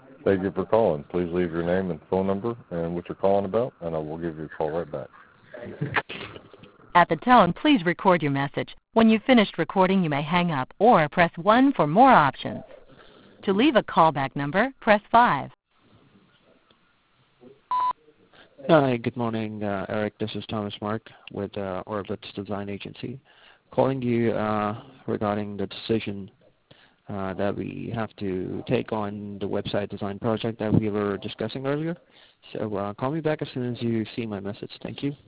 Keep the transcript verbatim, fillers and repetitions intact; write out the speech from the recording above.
Thank you for calling. Please leave your name and phone number and what you're calling about, and I will give you a call right back. At the tone, please record your message. When you've finished recording, you may hang up or press one for more options. To leave a callback number, press five. Hi, good morning, uh, Eric. This is Thomas Mark with uh, Orbitz Design Agency, calling you uh, regarding the decision uh, that we have to take on the website design project that we were discussing earlier. So uh, call me back as soon as you see my message. Thank you.